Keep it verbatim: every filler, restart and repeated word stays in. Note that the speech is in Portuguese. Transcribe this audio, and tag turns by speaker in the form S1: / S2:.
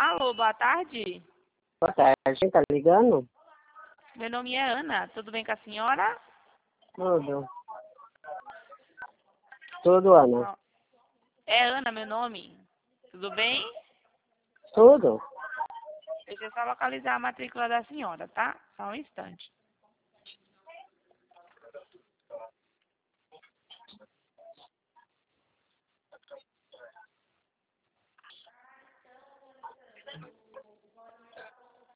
S1: Alô, boa tarde.
S2: Boa tarde, quem tá ligando?
S1: Meu nome é Ana. Tudo bem com a senhora?
S2: Tudo. Tudo, Ana.
S1: Ó, É Ana meu nome. Tudo bem?
S2: Tudo.
S1: Deixa eu só localizar a matrícula da senhora, tá? Só um instante.